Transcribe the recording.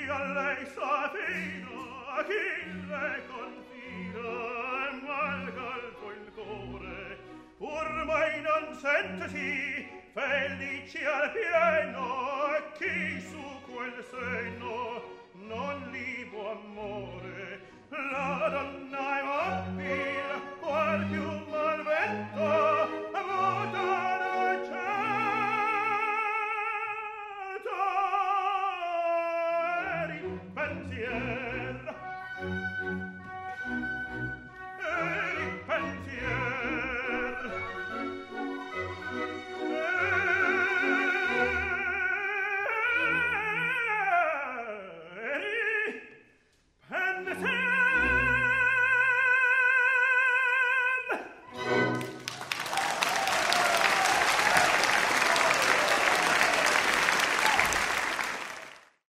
a lei s'affida, chi le confida, malga il tuo cuore, ormai non sentesi, felici al pieno, chi su quel seno